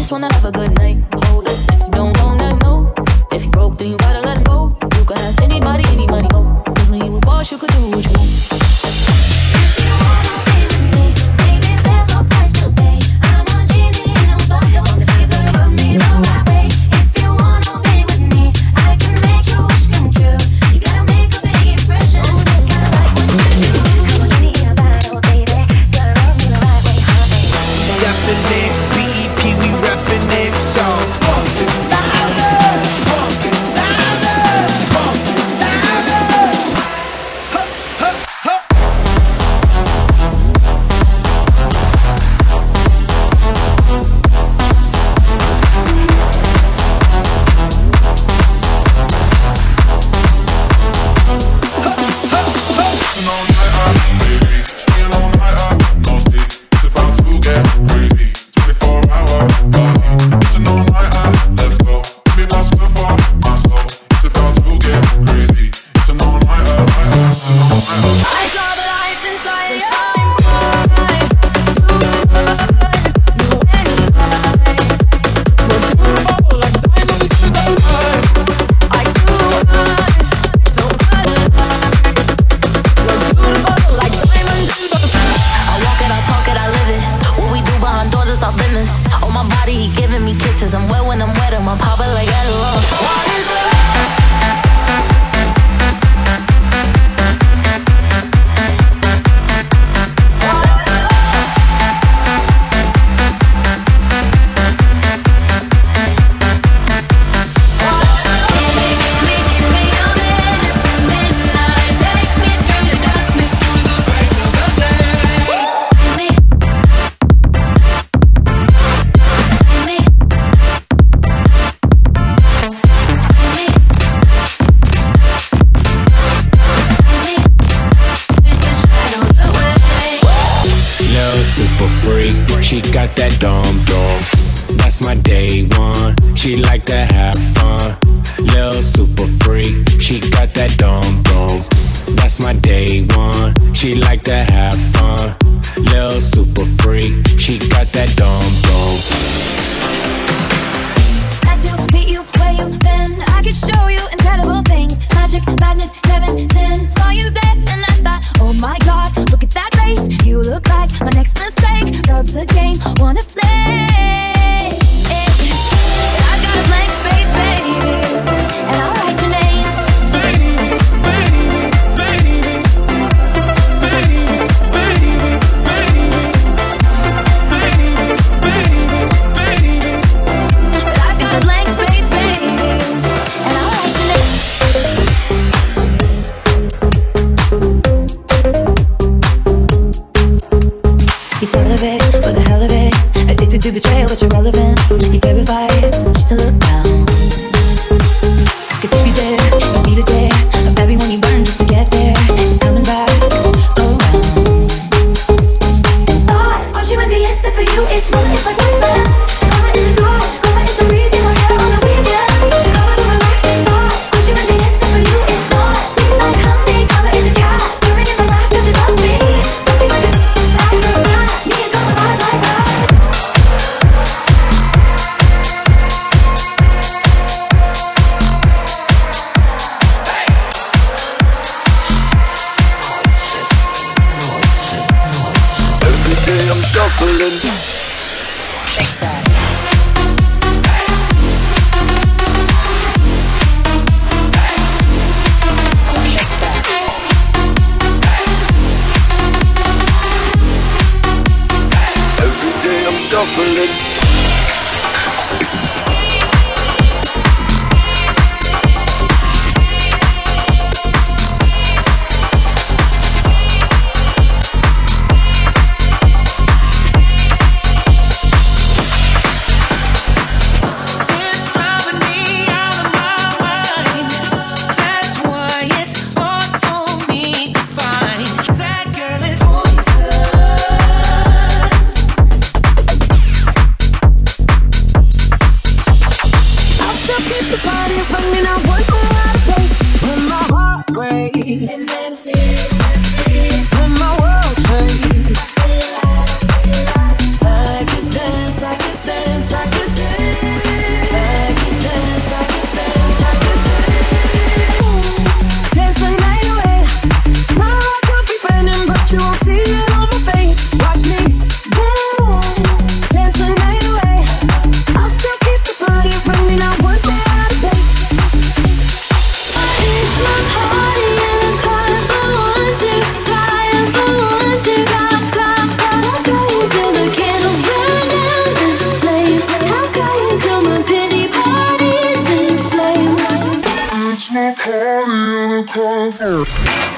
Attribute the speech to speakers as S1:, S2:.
S1: just wanna have a good night. Hold up, if you don't know, then no. If you broke, then you gotta let it go. You could have anybody, any money, go. Cause when you a boss, you could do what you want. If you wanna be with me, baby, there's no price to pay. I'm a genie in a bottle. You gotta rub me the right way. If you wanna be with me, I can make your wish come true. You gotta make a big impression. Gotta like what you do. I'm a genie in a bottle, baby. Gotta rub me the right way, honey.
S2: Reppin' it, BEP, we reppin' it, so pump it louder, pump it louder, pump it louder. Huh, huh, huh.
S3: She got that dumb dog. That's my day one. She like to have fun. Lil' super freak. She got that dumb dog. That's my day one. She like to have fun. Lil' super freak. She got that dumb dog.
S1: Nice to meet you, where you been? I could show you incredible things. Magic, madness, heaven, sin. Saw you there and I thought, oh my God, look at that face. You look like my next mistake. Love's a game, wanna play. I got a blank space, baby, and I'll write your name.
S3: Baby, baby, baby, baby, baby, baby, baby, baby, baby.
S1: But I got a blank space, baby, and I'll write your name. You celibate for the hell of it. Addicted to betrayal, but you're relevant. You're terrified to look down. Cause if you dare, you see the dare of everyone you burn just to get there. It's coming back around. Thought, aren't you envious that for you it's not? It's like women. Karma is a god. Karma is the reason we're here on the weekend. Karma's a relaxing thought. Aren't you envious that for you it's not? Sweet like honey, karma is a cat. Purring in the lap just it loves me. Fancy like a back from that. Me and karma vibe like that.
S2: Every day I'm shuffling. Every day I'm shuffling.
S4: It's driving me out of my mind. That's why it's hard for me to find. That girl is poison.
S5: Equalizer.